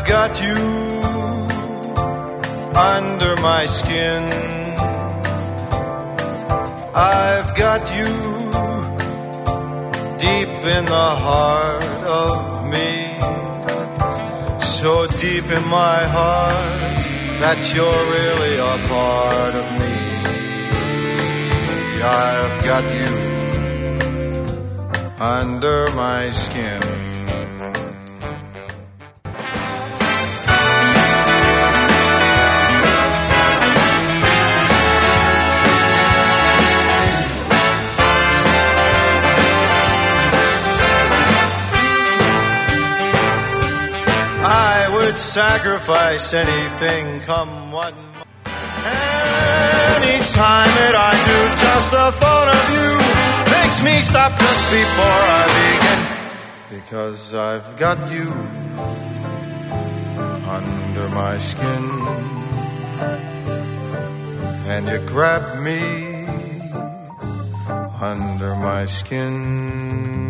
got you under my skin. I've got you deep in the heart of me, so deep in my heart that you're really a part of me. I've got you under my skin. Sacrifice anything, come what might. And each time that I do, just the thought of you makes me stop just before I begin. Because I've got you under my skin, and you grab me under my skin.